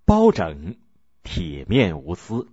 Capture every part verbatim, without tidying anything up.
包拯铁面无私。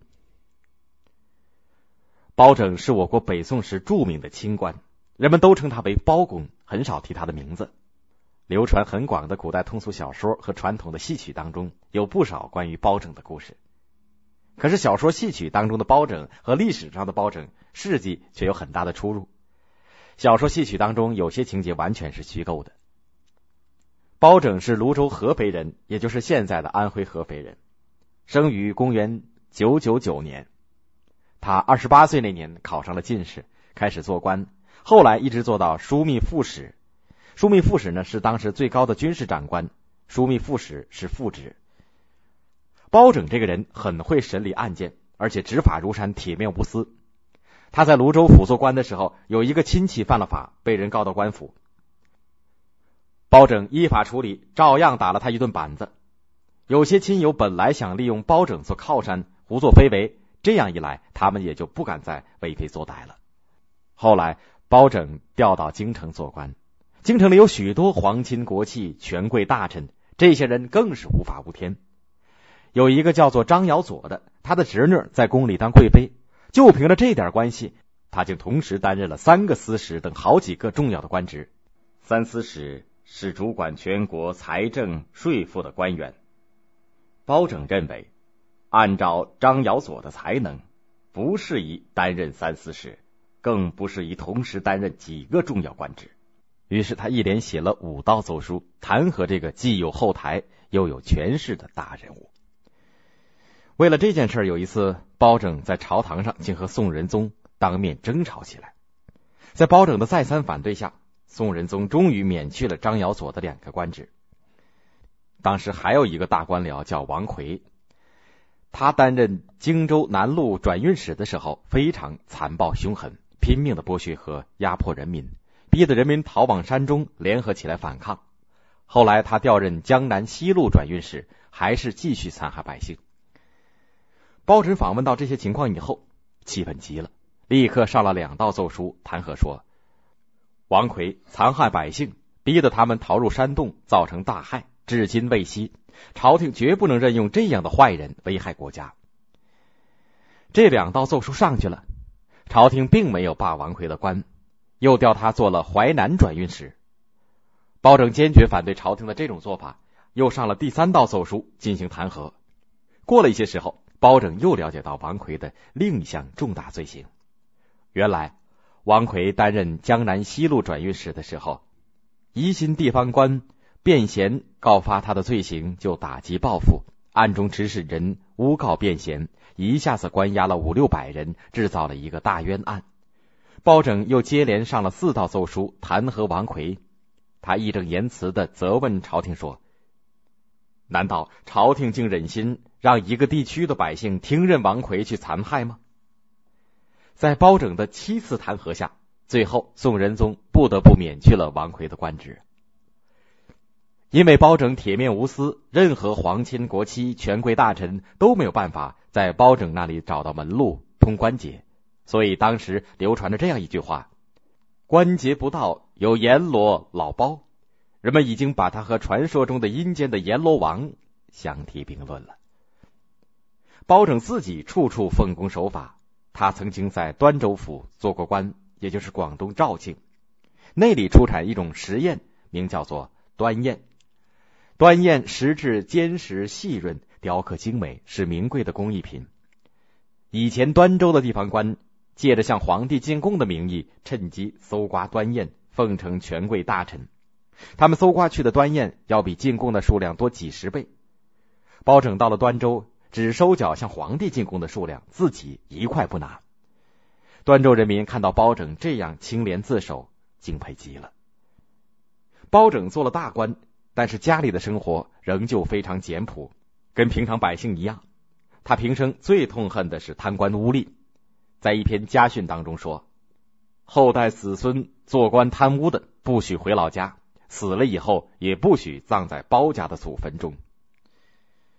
包拯是我国北宋时著名的清官，人们都称他为包公，很少提他的名字。流传很广的古代通俗小说和传统的戏曲当中有不少关于包拯的故事。可是小说戏曲当中的包拯和历史上的包拯事迹却有很大的出入。小说戏曲当中有些情节完全是虚构的。包拯是泸州合肥人，也就是现在的安徽合肥人，生于公元九九九年。他二十八岁那年考上了进士，开始做官，后来一直做到枢密副使。枢密副使呢是当时最高的军事长官，枢密副使是副职。包拯这个人很会审理案件，而且执法如山，铁面无私。他在泸州府做官的时候，有一个亲戚犯了法，被人告到官府。包拯依法处理，照样打了他一顿板子。有些亲友本来想利用包拯做靠山，胡作非为，这样一来，他们也就不敢再为非作歹了。后来包拯调到京城做官，京城里有许多皇亲国戚、权贵大臣，这些人更是无法无天。有一个叫做张尧佐的，他的侄女在宫里当贵妃，就凭着这点关系，他竟同时担任了三个司使等好几个重要的官职。三司使是主管全国财政税赋的官员。包拯认为，按照张尧佐的才能，不适宜担任三司使，更不适宜同时担任几个重要官职。于是他一连写了五道奏书，弹劾这个既有后台又有权势的大人物。为了这件事，有一次包拯在朝堂上竟和宋仁宗当面争吵起来。在包拯的再三反对下，宋仁宗终于免去了张尧佐的两个官职。当时还有一个大官僚叫王奎，他担任荆州南路转运使的时候非常残暴凶狠，拼命的剥削和压迫人民，逼得人民逃往山中，联合起来反抗。后来他调任江南西路转运使，还是继续残害百姓。包拯访问到这些情况以后，气愤极了，立刻上了两道奏书，弹劾说，王奎残害百姓，逼得他们逃入山洞，造成大害，至今未息，朝廷绝不能任用这样的坏人危害国家。这两道奏书上去了，朝廷并没有罢王奎的官，又调他做了淮南转运使。包拯坚决反对朝廷的这种做法，又上了第三道奏书进行弹劾。过了一些时候，包拯又了解到王奎的另一项重大罪行。原来王奎担任江南西路转运使的时候，疑心地方官卞贤告发他的罪行，就打击报复，暗中指使人诬告卞贤，一下子关押了五六百人，制造了一个大冤案。包拯又接连上了四道奏书弹劾王奎。他义正言辞地责问朝廷说，难道朝廷竟忍心让一个地区的百姓听任王奎去残害吗？在包拯的七次弹劾下，最后宋仁宗不得不免去了王奎的官职。因为包拯铁面无私，任何皇亲国戚、权贵大臣都没有办法在包拯那里找到门路通关节，所以当时流传着这样一句话，关节不到有阎罗老包，人们已经把他和传说中的阴间的阎罗王相提并论了。包拯自己处处奉公守法，他曾经在端州府做过官，也就是广东肇庆，那里出产一种石砚，名叫做端砚。端砚石质坚实细润，雕刻精美，是名贵的工艺品。以前端州的地方官借着向皇帝进贡的名义，趁机搜刮端砚，奉承权贵大臣。他们搜刮去的端砚要比进贡的数量多几十倍。包拯到了端州，只收缴向皇帝进贡的数量，自己一块不拿。端州人民看到包拯这样清廉自守，敬佩极了。包拯做了大官，但是家里的生活仍旧非常简朴，跟平常百姓一样。他平生最痛恨的是贪官污吏，在一篇家训当中说，后代子孙做官贪污的，不许回老家，死了以后也不许葬在包家的祖坟中。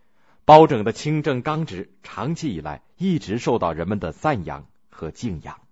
包拯的清正刚直，长期以来一直受到人们的赞扬和敬仰。